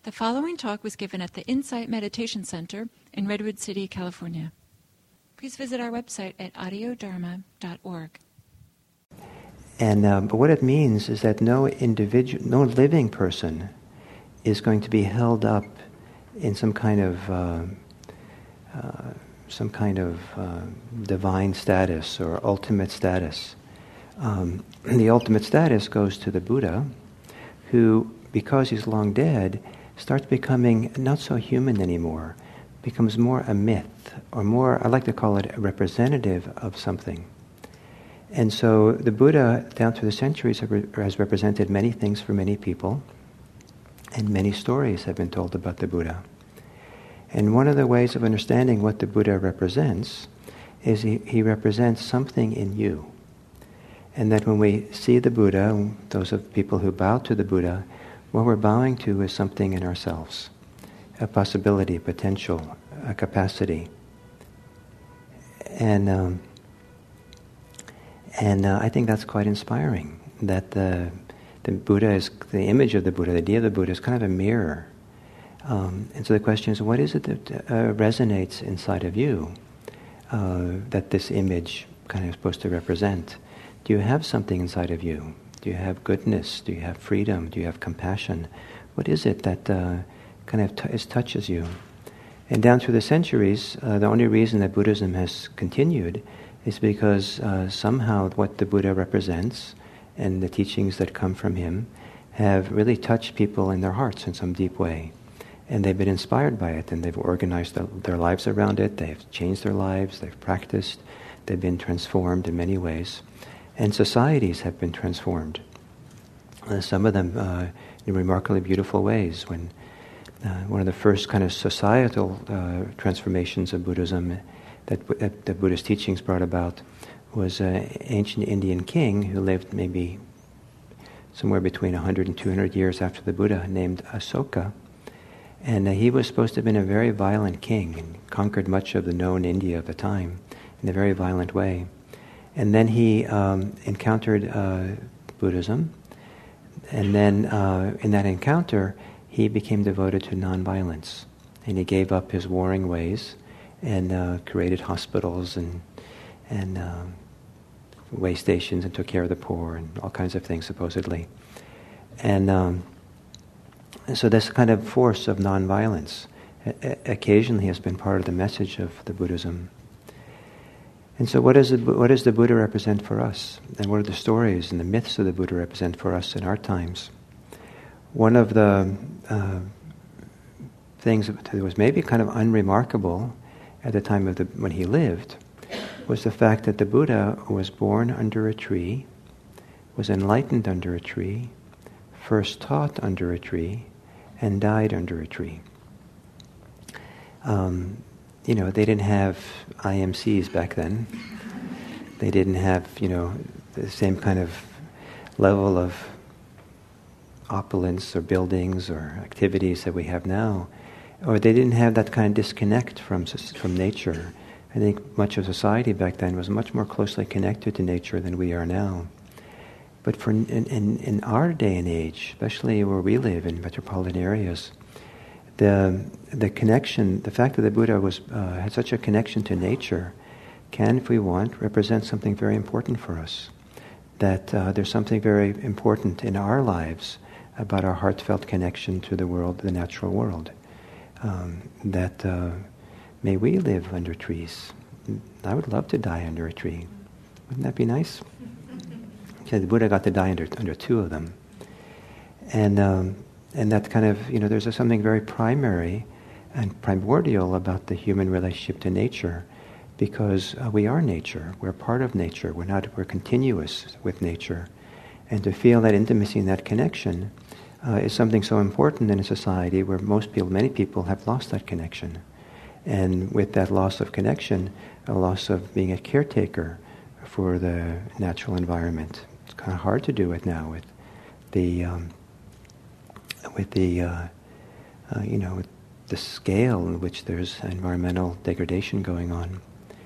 The following talk was given at the Insight Meditation Center in Redwood City, California. Please visit our website at audiodharma.org. But what it means is that no living person is going to be held up in some kind of divine status or ultimate status. The ultimate status goes to the Buddha, who, because he's long dead, starts becoming not so human anymore, becomes more a myth, or more, I like to call it a representative of something. And so the Buddha, down through the centuries, has represented many things for many people, and many stories have been told about the Buddha. And one of the ways of understanding what the Buddha represents is he represents something in you. And that when we see the Buddha, those of people who bow to the Buddha, what we're bowing to is something in ourselves, a possibility, a potential, a capacity. And I think that's quite inspiring, that the Buddha is, the image of the Buddha, the idea of the Buddha is kind of a mirror. And so the question is, what is it that resonates inside of you that this image kind of is supposed to represent? Do you have something inside of you? Do you have goodness? Do you have freedom? Do you have compassion? What is it that kind of touches you? And down through the centuries, the only reason that Buddhism has continued is because somehow what the Buddha represents and the teachings that come from him have really touched people in their hearts in some deep way. And they've been inspired by it, and they've organized their lives around it, they've changed their lives, they've practiced, they've been transformed in many ways. And societies have been transformed. Some of them in remarkably beautiful ways. When one of the first kind of societal transformations of Buddhism that the Buddhist teachings brought about was an ancient Indian king who lived maybe somewhere between 100 and 200 years after the Buddha, named Asoka. And he was supposed to have been a very violent king and conquered much of the known India of the time in a very violent way. And then he encountered Buddhism, and then in that encounter he became devoted to nonviolence, and he gave up his warring ways and created hospitals and way stations and took care of the poor and all kinds of things supposedly. And so this kind of force of nonviolence occasionally has been part of the message of the Buddhism. And so what does the Buddha represent for us? And what are the stories and the myths of the Buddha represent for us in our times? One of the things that was maybe kind of unremarkable at the time of when he lived was the fact that the Buddha was born under a tree, was enlightened under a tree, first taught under a tree, and died under a tree. They didn't have IMCs back then. They didn't have, the same kind of level of opulence or buildings or activities that we have now. Or they didn't have that kind of disconnect from nature. I think much of society back then was much more closely connected to nature than we are now. But in our day and age, especially where we live in metropolitan areas, the connection, the fact that the Buddha had such a connection to nature, can, if we want, represent something very important for us. That there's something very important in our lives about our heartfelt connection to the world, the natural world. May we live under trees. I would love to die under a tree. Wouldn't that be nice? The Buddha got to die under two of them. And that kind of, there's something very primary and primordial about the human relationship to nature, because we are nature. We're part of nature. We're continuous with nature. And to feel that intimacy and that connection is something so important in a society where many people have lost that connection. And with that loss of connection, a loss of being a caretaker for the natural environment. It's kind of hard to do it now with the scale in which there's environmental degradation going on.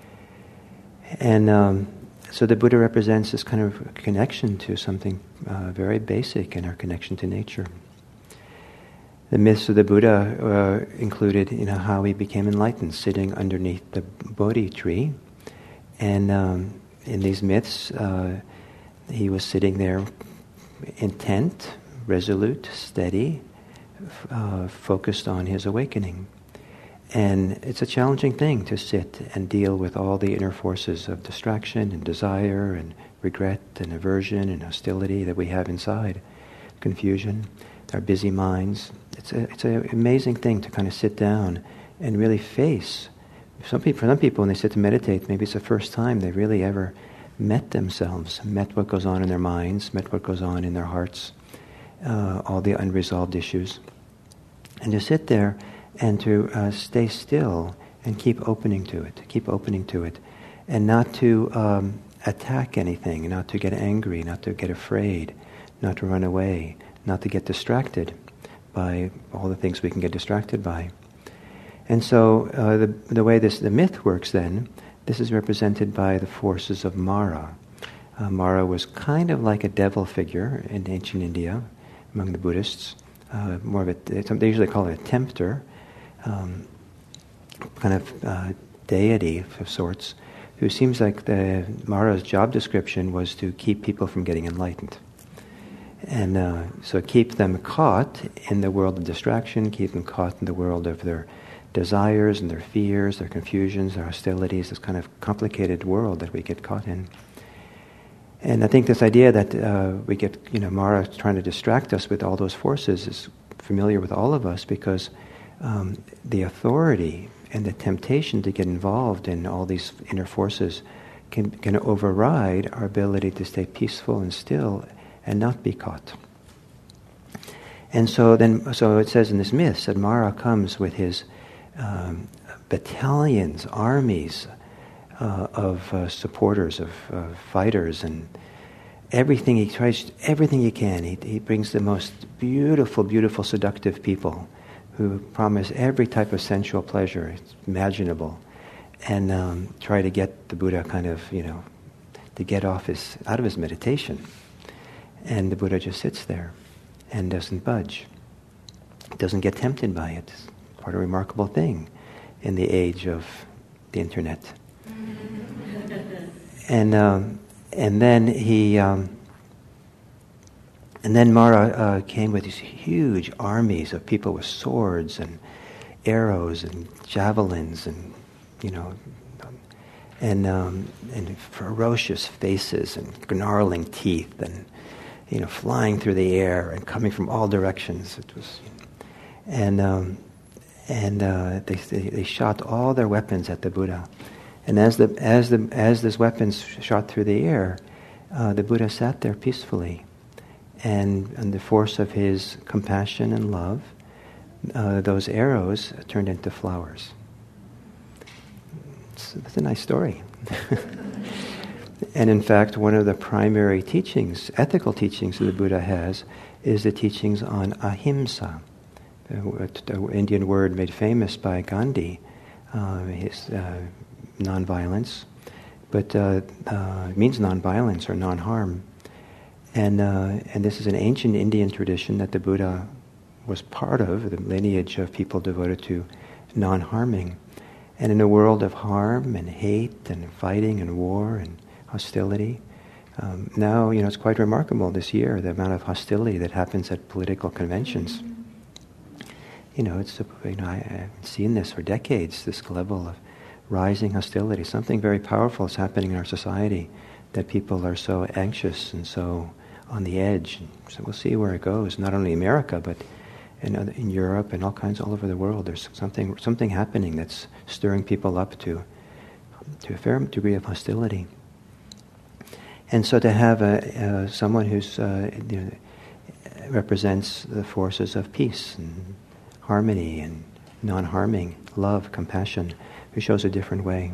And so the Buddha represents this kind of connection to something very basic in our connection to nature. The myths of the Buddha included, how he became enlightened, sitting underneath the Bodhi tree, and in these myths, he was sitting there, intent, resolute, steady, focused on his awakening. And it's a challenging thing to sit and deal with all the inner forces of distraction and desire and regret and aversion and hostility that we have inside, confusion, our busy minds. It's an amazing thing to kind of sit down and really face. For some people, when they sit to meditate, maybe it's the first time they really ever met themselves, met what goes on in their minds, met what goes on in their hearts, all the unresolved issues. And to sit there and to stay still and keep opening to it, and not to attack anything, not to get angry, not to get afraid, not to run away, not to get distracted by all the things we can get distracted by. And so the way the myth works then, this is represented by the forces of Mara. Mara was kind of like a devil figure in ancient India among the Buddhists. More of they usually call it a tempter, kind of deity of sorts, who seems like Mara's job description was to keep people from getting enlightened. And so keep them caught in the world of distraction, keep them caught in the world of their desires and their fears, their confusions, their hostilities, this kind of complicated world that we get caught in. And I think this idea that we get, Mara trying to distract us with all those forces is familiar with all of us, because the authority and the temptation to get involved in all these inner forces can override our ability to stay peaceful and still and not be caught. And so it says in this myth that Mara comes with his battalions, armies of supporters, of fighters, and everything. He tries everything he can. He brings the most beautiful, beautiful, seductive people who promise every type of sensual pleasure imaginable, and try to get the Buddha kind of, to get out of his meditation. And the Buddha just sits there and doesn't budge. Doesn't get tempted by it. It's quite a remarkable thing in the age of the internet. And then Mara came with these huge armies of people with swords and arrows and javelins and ferocious faces and gnarling teeth and flying through the air and coming from all directions. It was, they shot all their weapons at the Buddha. And as these weapons shot through the air, the Buddha sat there peacefully, and the force of his compassion and love, those arrows turned into flowers. It's a nice story. And in fact, one of the primary teachings, ethical teachings that the Buddha has, is the teachings on ahimsa, the Indian word made famous by Gandhi, his nonviolence, but it means nonviolence or non-harm. And this is an ancient Indian tradition that the Buddha was part of, the lineage of people devoted to non-harming. And in a world of harm and hate and fighting and war and hostility, now, it's quite remarkable this year, the amount of hostility that happens at political conventions. I haven't seen this for decades, this level of rising hostility. Something very powerful is happening in our society, that people are so anxious and so on the edge. So we'll see where it goes, not only America, but in Europe and all over the world. There's something happening that's stirring people up to a fair degree of hostility. And so to have someone who's represents the forces of peace and harmony and non-harming, love, compassion, who shows a different way.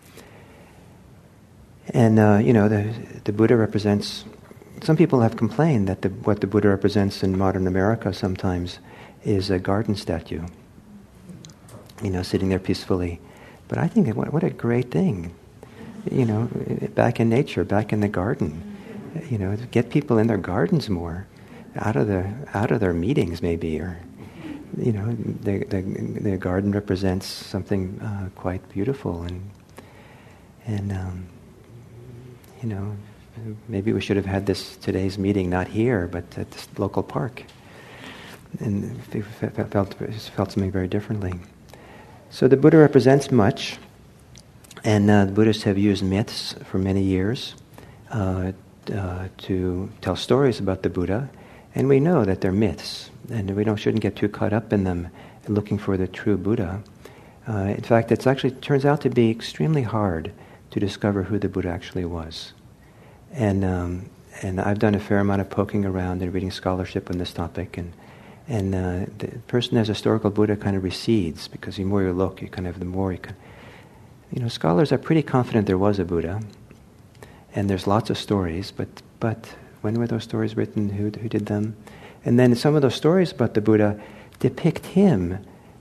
And the Buddha represents. Some people have complained that what the Buddha represents in modern America sometimes is a garden statue, sitting there peacefully. But I think what a great thing, back in nature, back in the garden, get people in their gardens more, out of their meetings maybe, or the garden represents something quite beautiful, and maybe we should have had today's meeting not here, but at this local park, and felt something very differently. So the Buddha represents much, and the Buddhists have used myths for many years to tell stories about the Buddha, and we know that they're myths, and we shouldn't get too caught up in them and looking for the true Buddha. In fact, it actually turns out to be extremely hard to discover who the Buddha actually was. And I've done a fair amount of poking around and reading scholarship on this topic, and the person as historical Buddha kind of recedes, because the more you look, the more you can. Scholars are pretty confident there was a Buddha, and there's lots of stories, but when were those stories written? Who did them? And then some of those stories about the Buddha depict him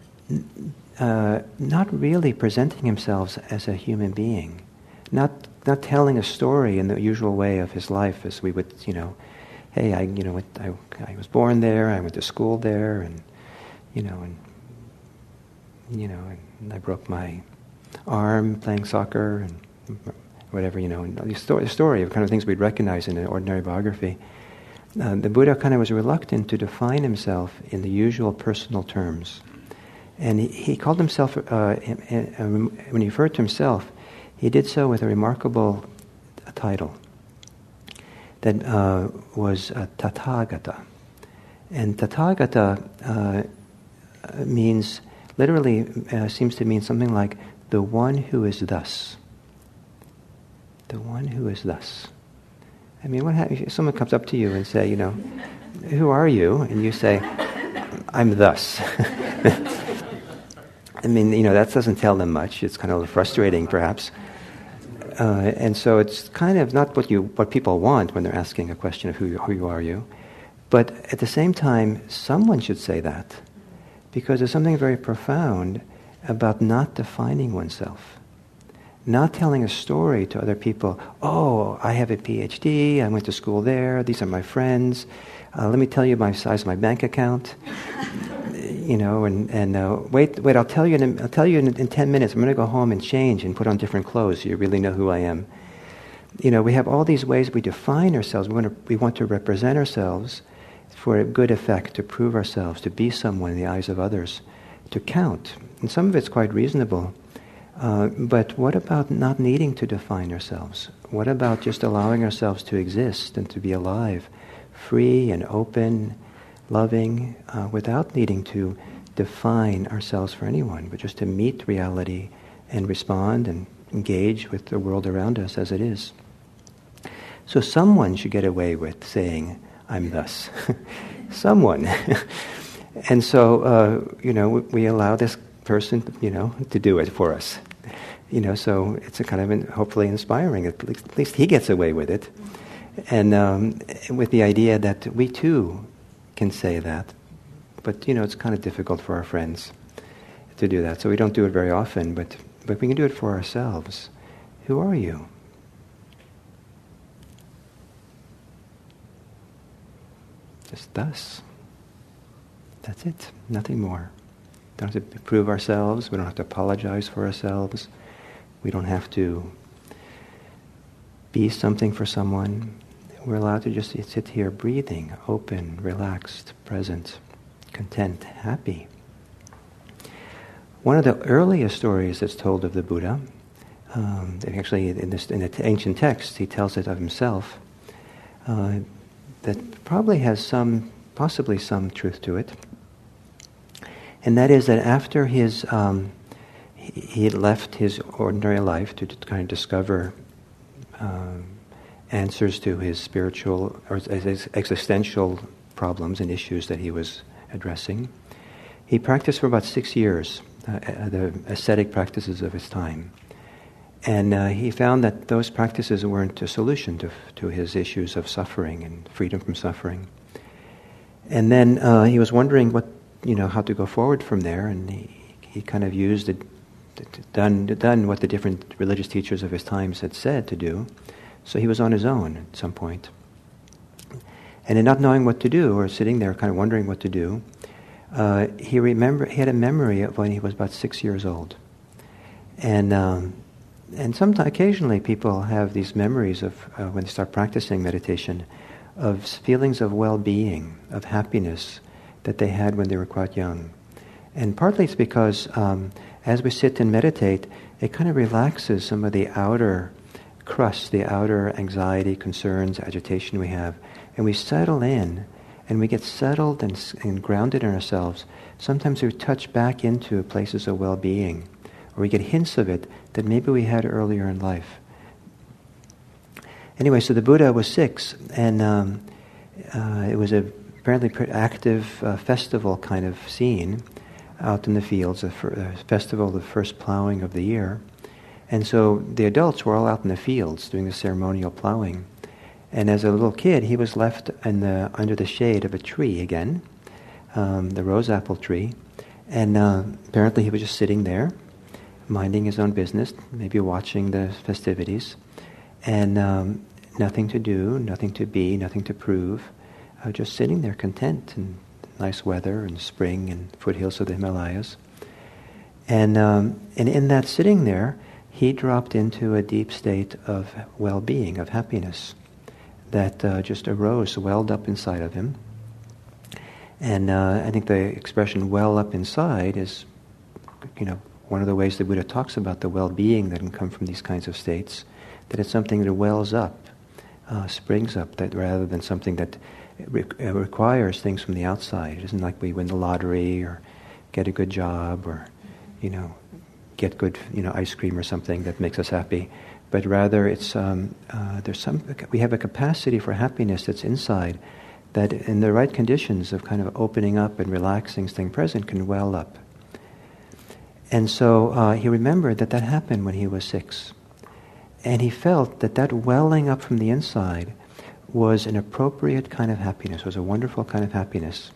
not really presenting himself as a human being, not telling a story in the usual way of his life, as we would, hey, I was born there, I went to school there, and I broke my arm playing soccer, and whatever, and the story of kind of things we'd recognize in an ordinary biography. The Buddha kind of was reluctant to define himself in the usual personal terms. And he called himself, when he referred to himself, he did so with a remarkable title that was Tathagata. And Tathagata seems to mean something like the one who is thus. The one who is thus. I mean, what happens if someone comes up to you and say, who are you? And you say, I'm thus. I mean, that doesn't tell them much. It's kind of frustrating, perhaps. And so it's kind of not what people want when they're asking a question of who are you. But at the same time, someone should say that, because there's something very profound about not defining oneself. Not telling a story to other people. Oh, I have a PhD. I went to school there. These are my friends. Let me tell you my size of my bank account. Wait. I'll tell you in 10 minutes. I'm going to go home and change and put on different clothes so you really know who I am. We have all these ways we define ourselves. We want to represent ourselves for a good effect, to prove ourselves, to be someone in the eyes of others, to count. And some of it's quite reasonable. But what about not needing to define ourselves? What about just allowing ourselves to exist and to be alive, free and open, loving, without needing to define ourselves for anyone, but just to meet reality and respond and engage with the world around us as it is? So someone should get away with saying, I'm thus. Someone. And so, we allow this person, to do it for us. So it's a kind of hopefully inspiring. At least he gets away with it. And with the idea that we too can say that. But, it's kind of difficult for our friends to do that. So we don't do it very often, but we can do it for ourselves. Who are you? Just thus. That's it. Nothing more. We don't have to prove ourselves. We don't have to apologize for ourselves. We don't have to be something for someone. We're allowed to just sit here breathing, open, relaxed, present, content, happy. One of the earliest stories that's told of the Buddha, actually in the ancient text, he tells it of himself, that probably has possibly some truth to it. And that is that after he had left his ordinary life to kind of discover answers to his spiritual or his existential problems and issues that he was addressing, he practiced for about 6 years the ascetic practices of his time. And he found that those practices weren't a solution to his issues of suffering and freedom from suffering. And then he was wondering how to go forward from there, and he kind of done what the different religious teachers of his times had said to do. So he was on his own at some point. And in not knowing what to do, or sitting there kind of wondering what to do, he had a memory of when he was about 6 years old, and sometimes occasionally people have these memories of when they start practicing meditation, of feelings of well-being, of happiness that they had when they were quite young. And partly it's because as we sit and meditate, it kind of relaxes some of the outer crust, the outer anxiety, concerns, agitation we have, and we settle in, and we get settled and grounded in ourselves. Sometimes we touch back into places of well-being, or we get hints of it that maybe we had earlier in life. Anyway, so the Buddha was 6, and it was a apparently pretty active festival kind of scene out in the fields, a festival, the first plowing of the year. And so the adults were all out in the fields doing the ceremonial plowing. And as a little kid, he was left under the shade of a tree again, the rose apple tree. And apparently he was just sitting there, minding his own business, maybe watching the festivities. And nothing to do, nothing to be, nothing to prove. Just sitting there content in nice weather and spring and foothills of the Himalayas. And in that sitting there, he dropped into a deep state of well-being, of happiness, that just arose, welled up inside of him. And I think the expression well up inside is, one of the ways the Buddha talks about the well-being that can come from these kinds of states, that it's something that wells up, springs up, that rather than something that requires things from the outside. It isn't like we win the lottery or get a good job or, get good, ice cream or something that makes us happy. But rather it's, we have a capacity for happiness that's inside that in the right conditions of kind of opening up and relaxing, staying present, can well up. And so he remembered that happened when he was 6. And he felt that welling up from the inside was an appropriate kind of happiness, was a wonderful kind of happiness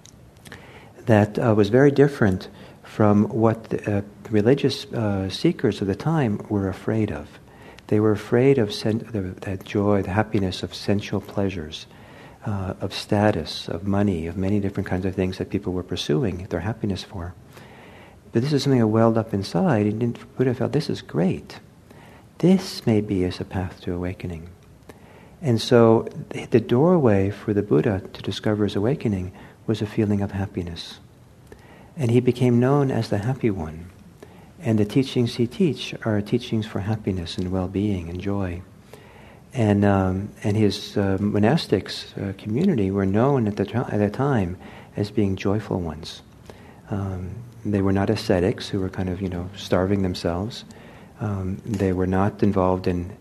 that was very different from what the religious seekers of the time were afraid of. They were afraid of that joy, the happiness of sensual pleasures, of status, of money, of many different kinds of things that people were pursuing their happiness for. But this is something that welled up inside, and Buddha felt, this is great. This maybe is a path to awakening. And so the doorway for the Buddha to discover his awakening was a feeling of happiness. And he became known as the happy one. And the teachings he teaches are teachings for happiness and well-being and joy. And his monastics community were known at the time as being joyful ones. They were not ascetics who were kind of, starving themselves. They were not involved in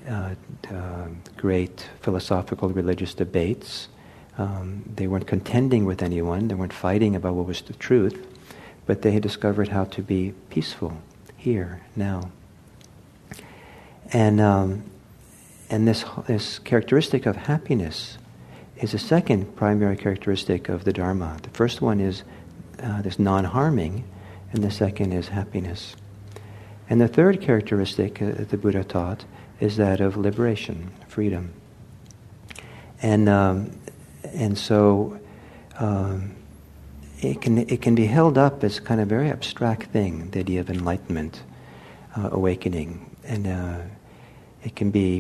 great philosophical religious debates. They weren't contending with anyone. They weren't fighting about what was the truth. But they had discovered how to be peaceful here, now. And this characteristic of happiness is a second primary characteristic of the Dharma. The first one is this non-harming, and the second is happiness. And the third characteristic that the Buddha taught is that of liberation, freedom. And so it can be held up as kind of a very abstract thing, the idea of enlightenment, awakening, and it can be,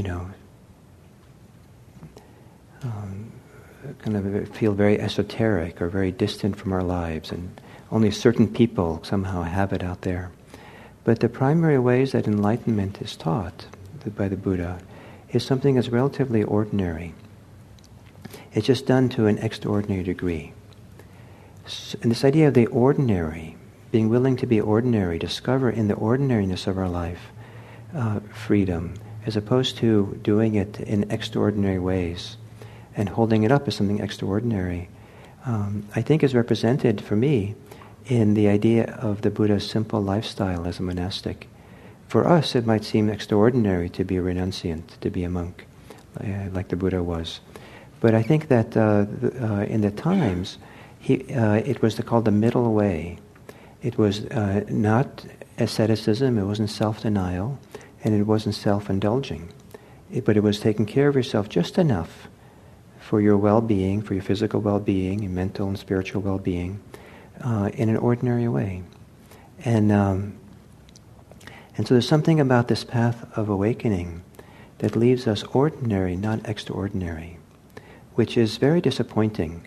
kind of feel very esoteric or very distant from our lives, and only certain people somehow have it out there. But the primary ways that enlightenment is taught by the Buddha is something that's relatively ordinary. It's just done to an extraordinary degree. And this idea of the ordinary, being willing to be ordinary, discover in the ordinariness of our life freedom, as opposed to doing it in extraordinary ways and holding it up as something extraordinary, I think is represented for me in the idea of the Buddha's simple lifestyle as a monastic. For us, it might seem extraordinary to be a renunciant, to be a monk, like the Buddha was. But I think that in the times, it was called the middle way. It was not asceticism, it wasn't self-denial, and it wasn't self-indulging. But it was taking care of yourself just enough for your well-being, for your physical well-being, your mental and spiritual well-being, in an ordinary way. And so there's something about this path of awakening that leaves us ordinary, not extraordinary, which is very disappointing.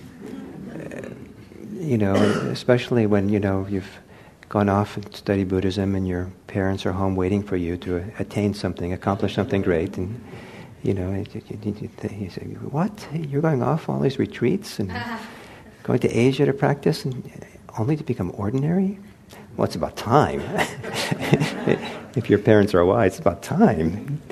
Especially when, you've gone off and studied Buddhism and your parents are home waiting for you to attain something, accomplish something great, and you say, what? You're going off all these retreats and going to Asia to practice and only to become ordinary? Well, it's about time. If your parents are wise, it's about time.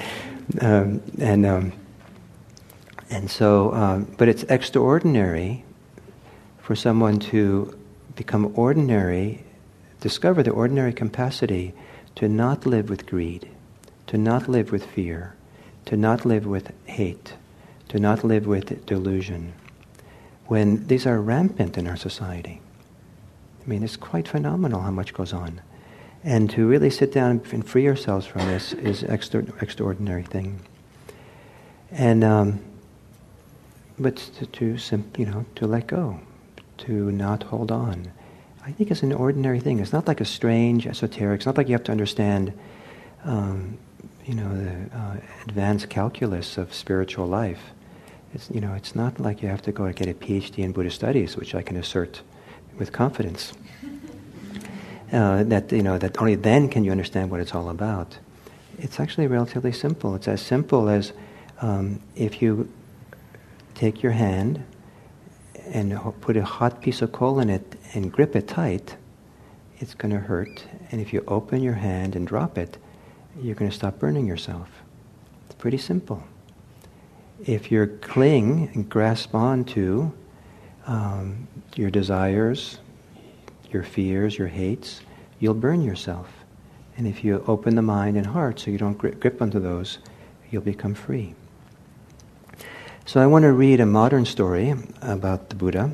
But it's extraordinary for someone to become ordinary, discover the ordinary capacity to not live with greed, to not live with fear, to not live with hate, to not live with delusion, when these are rampant in our society. I mean, it's quite phenomenal how much goes on. And to really sit down and free ourselves from this is an extraordinary thing. And but to let go, to not hold on, I think is an ordinary thing. It's not like a strange esoteric. It's not like you have to understand, the advanced calculus of spiritual life. It's not like you have to go get a PhD in Buddhist studies, which I can assert with confidence. That only then can you understand what it's all about. It's actually relatively simple. It's as simple as if you take your hand and put a hot piece of coal in it and grip it tight, it's going to hurt. And if you open your hand and drop it, you're going to stop burning yourself. It's pretty simple. If you cling and grasp on to your desires, your fears, your hates, you'll burn yourself. And if you open the mind and heart so you don't grip onto those, you'll become free. So I want to read a modern story about the Buddha.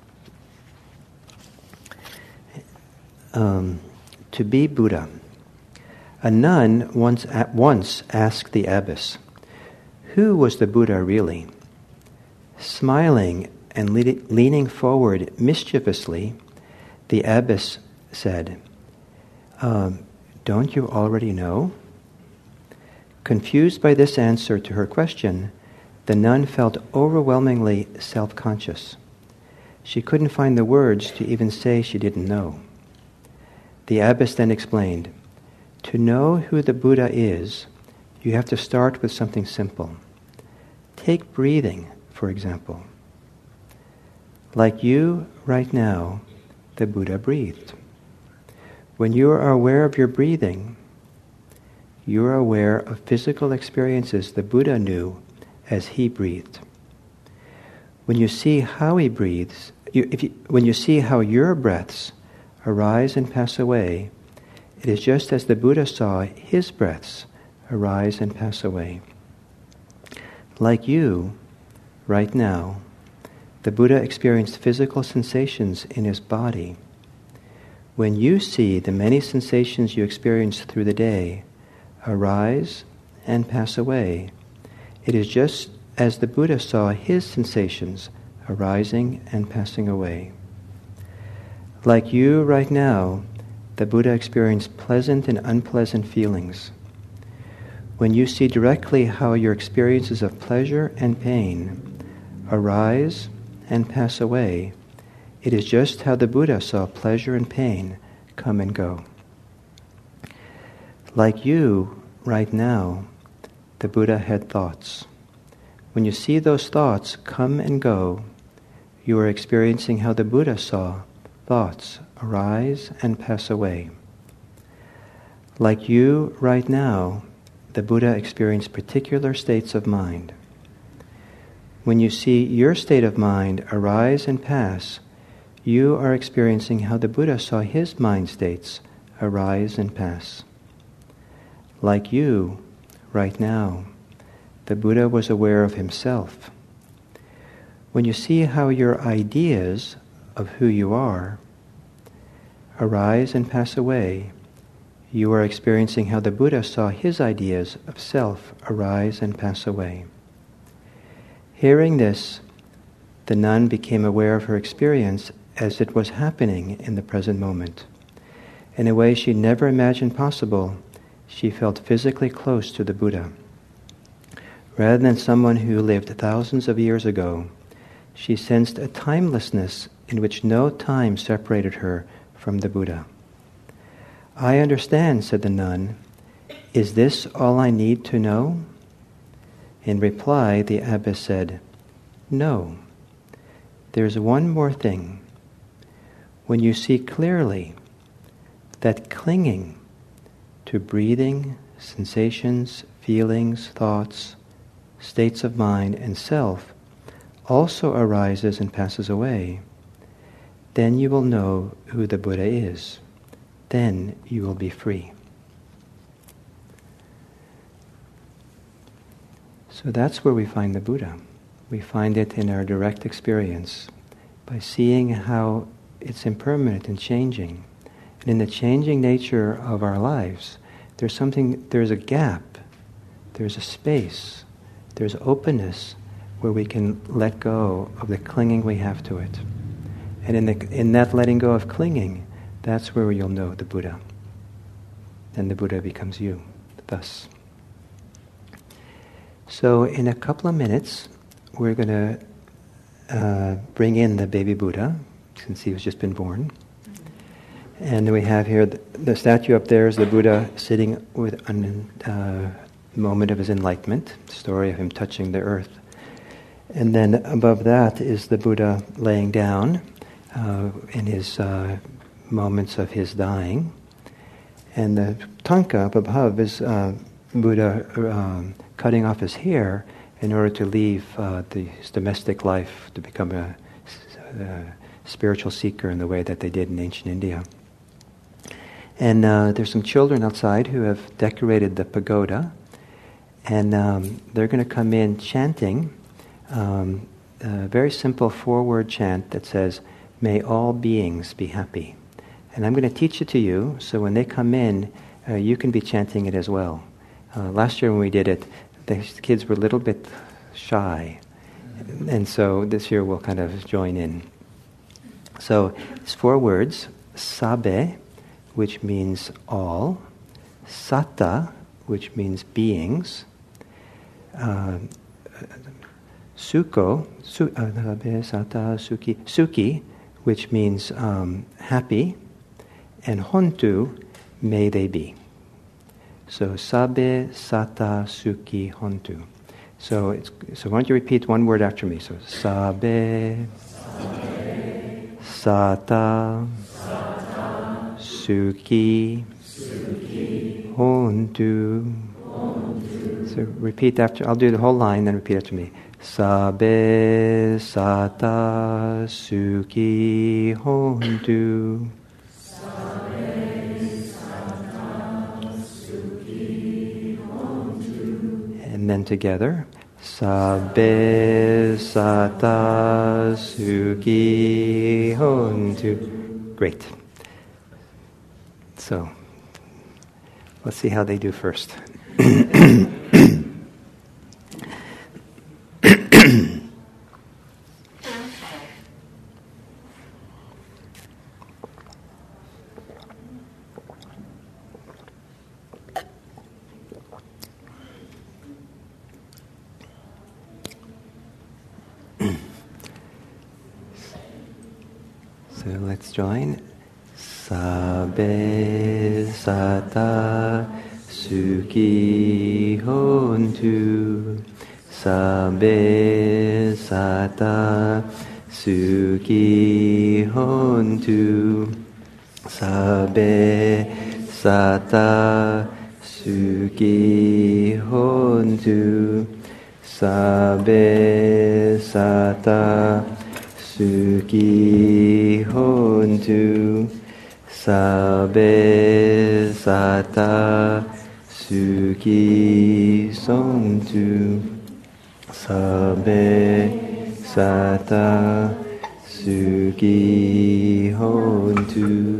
To be Buddha. A nun once asked the abbess, "Who was the Buddha really?" Smiling and leaning forward mischievously, the abbess said, "Don't you already know?" Confused by this answer to her question, the nun felt overwhelmingly self-conscious. She couldn't find the words to even say she didn't know. The abbess then explained, "To know who the Buddha is, you have to start with something simple. Take breathing, for example. Like you, right now, the Buddha breathed. When you are aware of your breathing, you are aware of physical experiences the Buddha knew as he breathed. When you see how he breathes, when you see how your breaths arise and pass away, it is just as the Buddha saw his breaths arise and pass away. Like you, right now, the Buddha experienced physical sensations in his body. When you see the many sensations you experience through the day arise and pass away, it is just as the Buddha saw his sensations arising and passing away. Like you right now, the Buddha experienced pleasant and unpleasant feelings. When you see directly how your experiences of pleasure and pain arise and pass away, it is just how the Buddha saw pleasure and pain come and go. Like you, right now, the Buddha had thoughts. When you see those thoughts come and go, you are experiencing how the Buddha saw thoughts arise and pass away. Like you, right now, the Buddha experienced particular states of mind. When you see your state of mind arise and pass, you are experiencing how the Buddha saw his mind states arise and pass. Like you, right now, the Buddha was aware of himself. When you see how your ideas of who you are arise and pass away, you are experiencing how the Buddha saw his ideas of self arise and pass away. Hearing this, the nun became aware of her experience as it was happening in the present moment. In a way she never imagined possible, she felt physically close to the Buddha. Rather than someone who lived thousands of years ago, she sensed a timelessness in which no time separated her from the Buddha. "I understand," said the nun. "Is this all I need to know?" In reply, the abbess said, "No. There's one more thing. When you see clearly that clinging to breathing, sensations, feelings, thoughts, states of mind, and self also arises and passes away, then you will know who the Buddha is. Then you will be free." So that's where we find the Buddha. We find it in our direct experience, by seeing how it's impermanent and changing. And in the changing nature of our lives, there's a gap, there's a space, there's openness where we can let go of the clinging we have to it. And in that letting go of clinging, that's where you'll know the Buddha. And the Buddha becomes you, thus. So in a couple of minutes, we're going to bring in the baby Buddha, since he has just been born. And we have here, the statue up there is the Buddha sitting with a moment of his enlightenment, story of him touching the earth. And then above that is the Buddha laying down in his moments of his dying. And the tanka up above is Buddha cutting off his hair in order to leave his domestic life to become a spiritual seeker in the way that they did in ancient India. And there's some children outside who have decorated the pagoda, and they're going to come in chanting a very simple 4-word chant that says, "May all beings be happy." And I'm going to teach it to you, so when they come in, you can be chanting it as well. Last year when we did it, the kids were a little bit shy, and so this year we'll kind of join in. So it's 4 words: sabe, which means all; sata, which means beings; suko, sata, suki, which means happy; and hontu, may they be. So sabe, sata, suki, hontu. So why don't you repeat one word after me? So sabe, sata, suki, hontu. So repeat after. I'll do the whole line, then repeat after me. Sabe, sata, suki, hontu. And then together, sabe, sata, suki, hontu. Great. So, let's see how they do first. So let's join. Sabe, sata, suki, hontu. Sabe, sata, suki, hontu. Sabe, sata, suki, hontu. Sabe, sata, suki, hontu. Sabe, sata, suki, sontu. Sabe, sata, suki, hontu.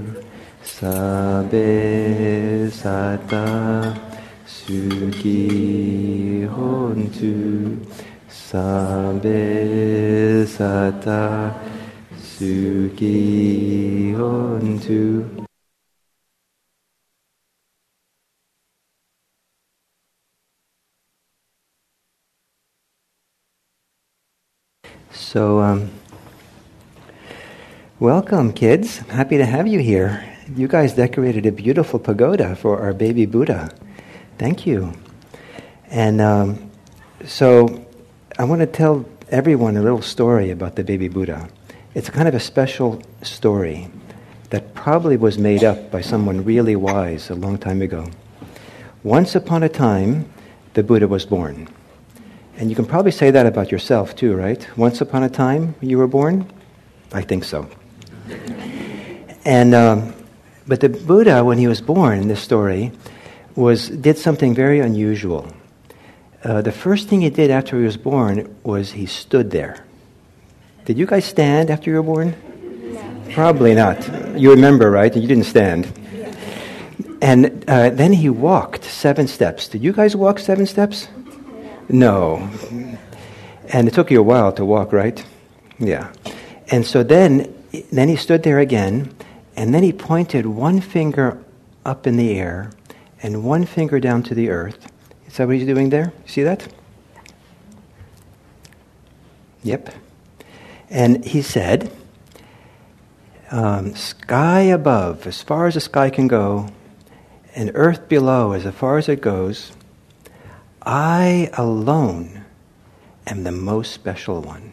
Sabe, sata, suki, hontu. Sabbe Sata Sukhi Hontu. So, welcome, kids. I'm happy to have you here. You guys decorated a beautiful pagoda for our baby Buddha. Thank you. And so I want to tell everyone a little story about the baby Buddha. It's kind of a special story that probably was made up by someone really wise a long time ago. Once upon a time, the Buddha was born. And you can probably say that about yourself too, right? Once upon a time you were born? I think so. And but the Buddha, when he was born in this story, did something very unusual. The first thing he did after he was born was he stood there. Did you guys stand after you were born? No. Probably not. You remember, right? You didn't stand. And then he walked 7 steps. Did you guys walk 7 steps? No. And it took you a while to walk, right? Yeah. And so then he stood there again, and then he pointed one finger up in the air and one finger down to the earth. Is that what he's doing there? See that? Yep. And he said, sky above, as far as the sky can go, and earth below, as far as it goes, I alone am the most special one.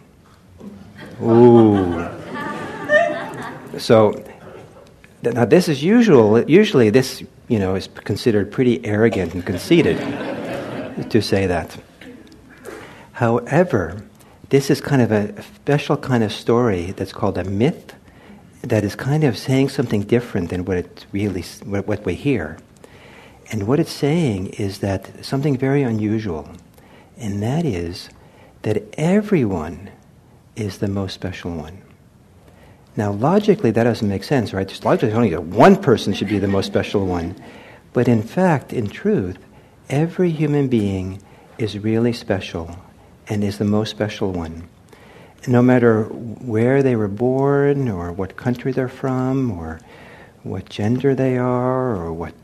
Ooh. So, now this is usually this, is considered pretty arrogant and conceited to say that. However, this is kind of a special kind of story that's called a myth that is kind of saying something different than what we hear. And what it's saying is that something very unusual, and that is that everyone is the most special one. Now, logically, that doesn't make sense, right? Just logically, only one person should be the most special one. But in fact, in truth, every human being is really special and is the most special one. No matter where they were born, or what country they're from, or what gender they are, or what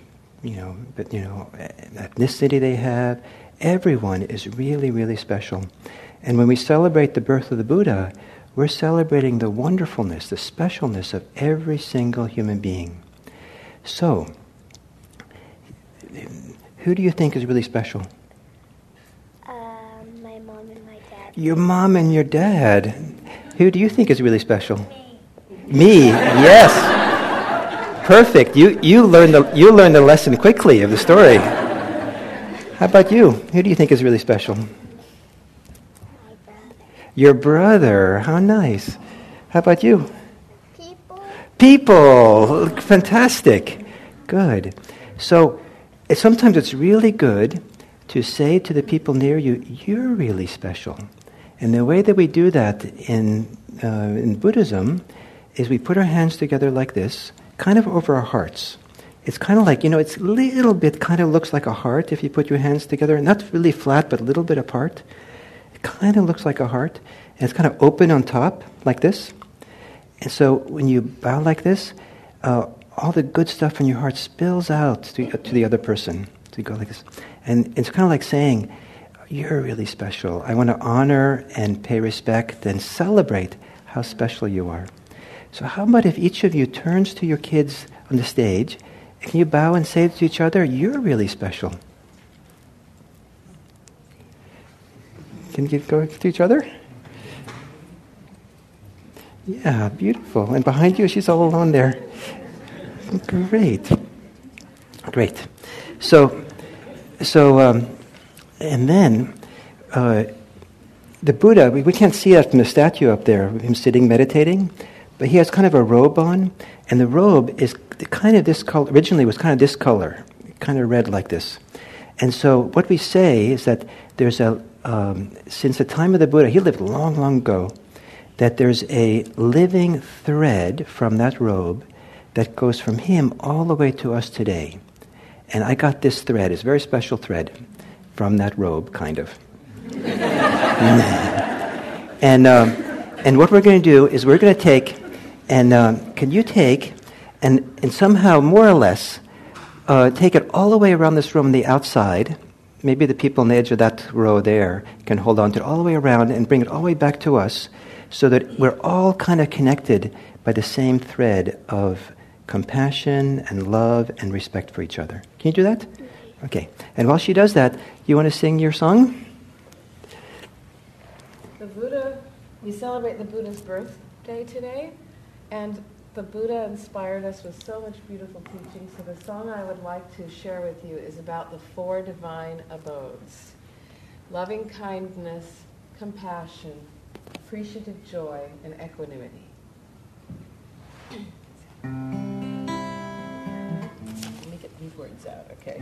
ethnicity they have, everyone is really, really special. And when we celebrate the birth of the Buddha, we're celebrating the wonderfulness, the specialness of every single human being. So, who do you think is really special? My mom and my dad. Your mom and your dad. Who do you think is really special? Me, yes. Perfect. You learned the lesson quickly of the story. How about you? Who do you think is really special? My brother. Your brother. How nice. How about you? People. Fantastic. Good. So sometimes it's really good to say to the people near you, you're really special. And the way that we do that in Buddhism is we put our hands together like this, kind of over our hearts. It's kind of like, it's a little bit kind of looks like a heart if you put your hands together. Not really flat, but a little bit apart. It kind of looks like a heart. And it's kind of open on top, like this. And so when you bow like this, all the good stuff in your heart spills out to the other person. So you go like this. And it's kind of like saying, you're really special. I want to honor and pay respect and celebrate how special you are. So how about if each of you turns to your kids on the stage, and you bow and say to each other, you're really special. Can you go to each other? Yeah, beautiful. And behind you, she's all alone there. Great. So, and then the Buddha, we can't see that from the statue up there, him sitting meditating, but he has kind of a robe on, and the robe is kind of this color, originally was kind of this color, kind of red like this. And so what we say is that there's since the time of the Buddha, he lived long, long ago, that there's a living thread from that robe that goes from him all the way to us today. And I got this thread, it's a very special thread, from that robe, kind of. And what we're going to do is we're going to take, and can you take, and somehow more or less take it all the way around this room on the outside. Maybe the people on the edge of that row there can hold on to it all the way around and bring it all the way back to us so that we're all kind of connected by the same thread of compassion and love and respect for each other. Can you do that? Okay. And while she does that, you want to sing your song? The Buddha, we celebrate the Buddha's birthday today, and the Buddha inspired us with so much beautiful teaching. So the song I would like to share with you is about the 4 divine abodes: loving kindness, compassion, appreciative joy, and equanimity. Let me get these words out, okay?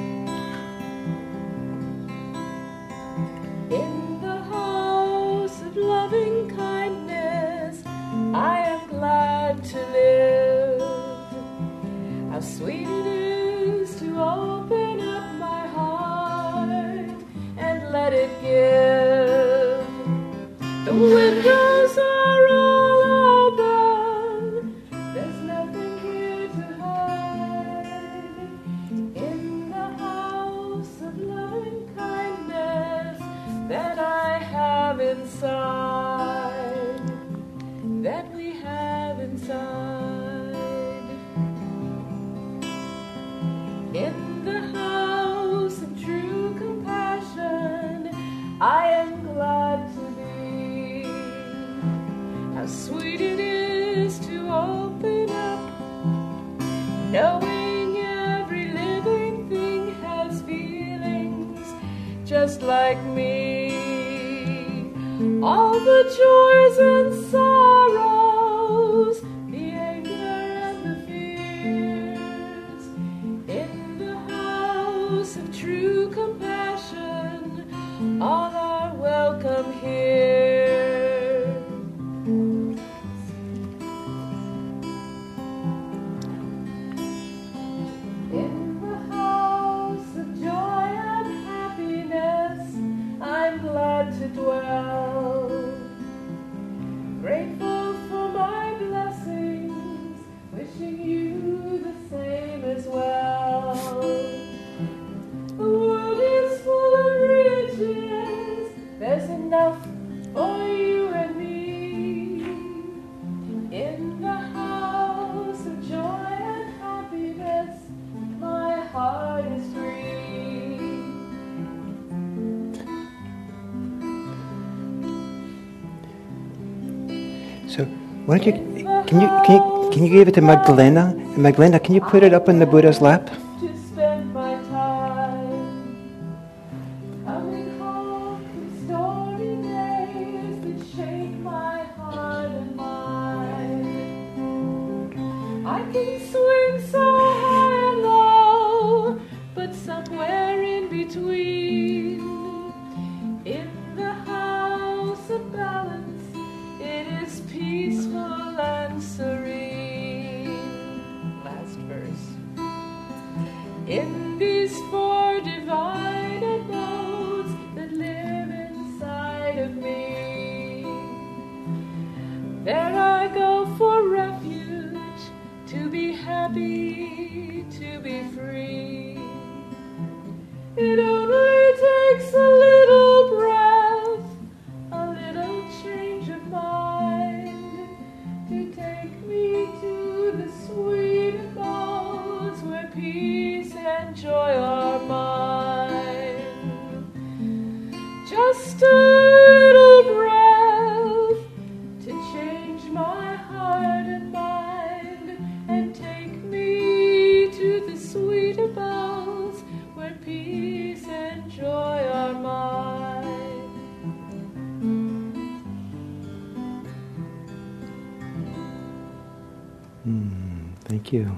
In the house of loving kindness, I am glad to live. How sweet it is to open up my heart and let it give. The windows are all open, there's nothing here to hide. In the house of loving kindness that I have inside, that we have inside. In the house of true compassion, I am glad to be. How sweet it is to open up, knowing every living thing has feelings just like me. All the joys and sorrows, the anger and the fears. In the house of true compassion, all are welcome here. In the house of joy and happiness, I'm glad to dwell. Grateful for my blessings, wishing you the same as well. The world is full of riches, there's enough for you and me. In the house of joy and happiness, my heart is free. So why don't you can you give it to Magdalena? And Magdalena, can you put it up in the Buddha's lap? To spend my time coming home from stormy days that shake my heart and mind. I can swing so high and low, but somewhere in between, in the house of balance, it is peaceful and serene. Last verse. In these 4 divine abodes that live inside of me, there I go for refuge, to be happy, to be free. It only takes a little breath, a little change of mind, to take me to the sweet abodes where peace and joy are mine. Just a little breath to change my heart and mind, and take me to the sweet abodes where peace and joy are mine. Thank you.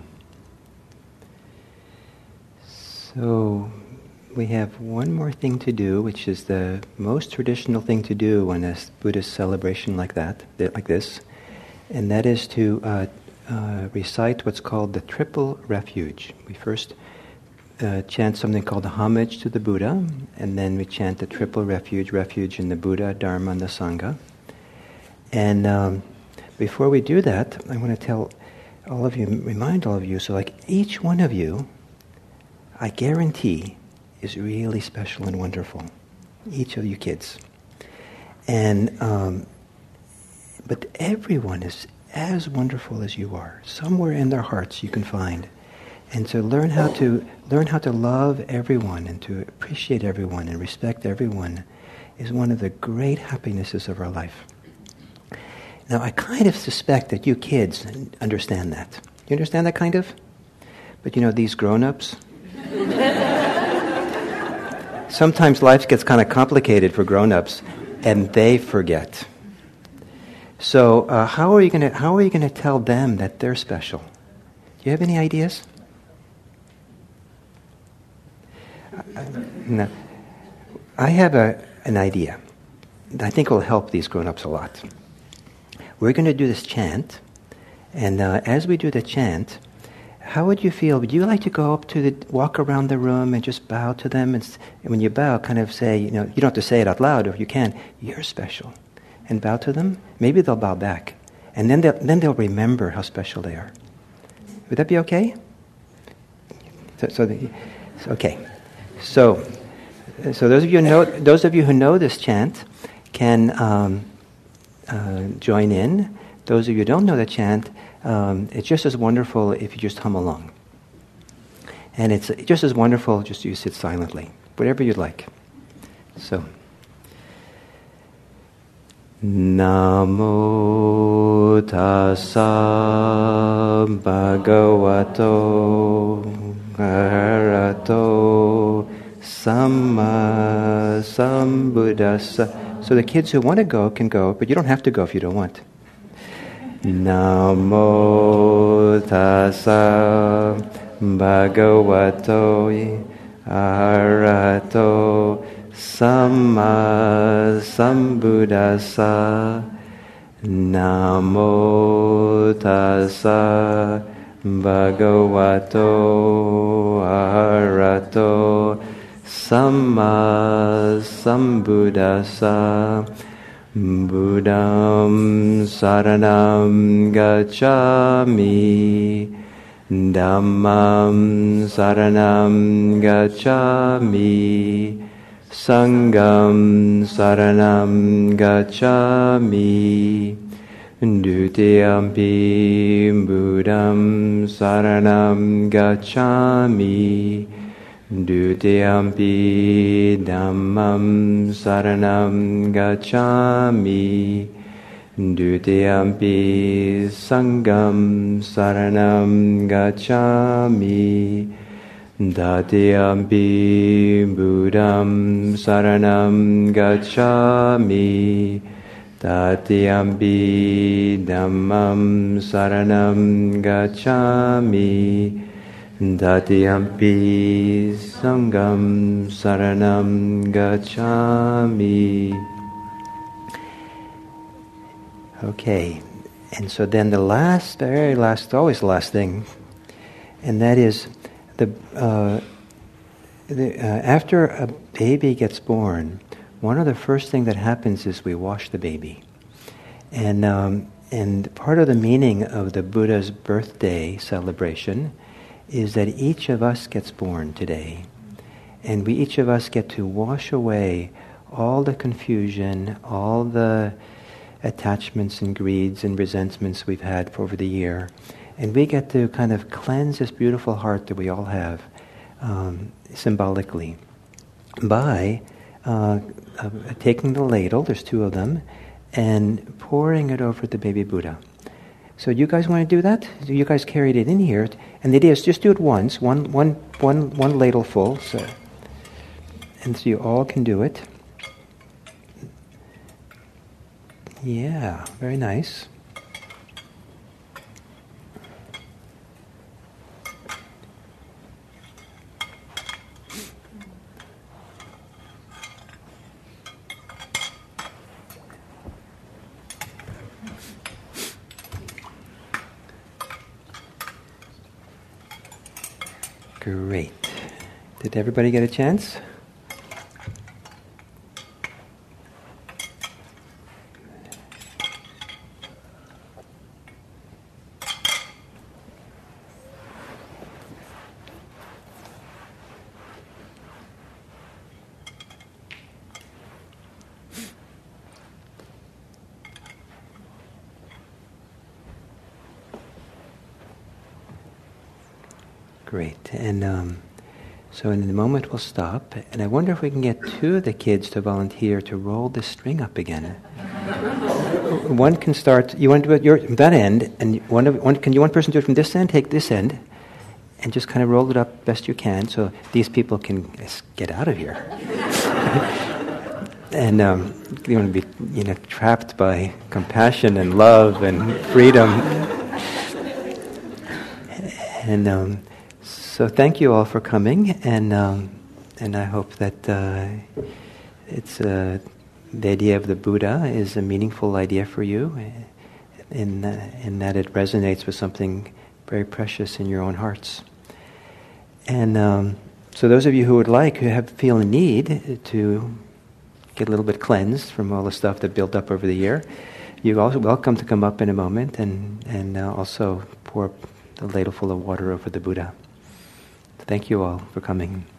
So we have one more thing to do, which is the most traditional thing to do on a Buddhist celebration like this, and that is to recite what's called the Triple Refuge. We first chant something called the homage to the Buddha, and then we chant the triple refuge, refuge in the Buddha, Dharma, and the Sangha. And before we do that, I want to tell all of you, remind all of you, so like each one of you, I guarantee, is really special and wonderful. Each of you kids. And but everyone is as wonderful as you are. Somewhere in their hearts you can find. And to learn how to love everyone and to appreciate everyone and respect everyone is one of the great happinesses of our life. Now, I kind of suspect that you kids understand that. You understand that kind of? But you know, these grown-ups, sometimes life gets kind of complicated for grown-ups, and they forget. So, how are you going to tell them that they're special? Do you have any ideas? No. I have an idea that I think will help these grown-ups a lot. We're going to do this chant, and as we do the chant, how would you feel? Would you like to go up to walk around the room and just bow to them? And when you bow, kind of say, you don't have to say it out loud, or if you can, you're special. And bow to them. Maybe they'll bow back. And then they'll remember how special they are. Would that be okay? Okay. So those of you who know this chant can join in. Those of you who don't know the chant, it's just as wonderful if you just hum along. And it's just as wonderful just you sit silently, whatever you'd like. So, Namo tassa bhagavato arahato samma sambuddhassa. So the kids who want to go can go, but you don't have to go if you don't want. Namo tassa bhagavato arahato samma sambuddhassa. Namo tassa bhagavato arahato samma sambuddhassa. Buddham saranam gacchami, Dhammam saranam gacchami, Sangham saranam gacchami, Dutiyampi Buddham saranam gacchami, Dutiyampi Dhammam saranam gacchami, Dutiyampi Sangham saranam gacchami, Tatiyampi Buddham saranam gacchami, Tatiyampi Dhammam saranam gacchami, Tatiyampi Sangham saranam gacchami. Okay, and so then the very last, always the last thing, and that is after a baby gets born, one of the first things that happens is we wash the baby, and part of the meaning of the Buddha's birthday celebration is that each of us gets born today, and each of us get to wash away all the confusion, all the attachments and greeds and resentments we've had over the year, and we get to kind of cleanse this beautiful heart that we all have symbolically by taking the ladle, there's two of them, and pouring it over the baby Buddha. So you guys want to do that? You guys carried it in here, and the idea is just do it once, one ladle full, and so you all can do it. Yeah, very nice. Great. Did everybody get a chance? Great. And so in a moment we'll stop. And I wonder if we can get two of the kids to volunteer to roll the string up again. One can start. You want to do it that end, and one person do it from this end? Take this end, and just kind of roll it up best you can, so these people can get out of here. And you want to be, trapped by compassion and love and freedom. And so thank you all for coming, and I hope that it's the idea of the Buddha is a meaningful idea for you, in that it resonates with something very precious in your own hearts. And so those of you who would like, feel a need to get a little bit cleansed from all the stuff that built up over the year, you're also welcome to come up in a moment and also pour a ladle full of water over the Buddha. Thank you all for coming.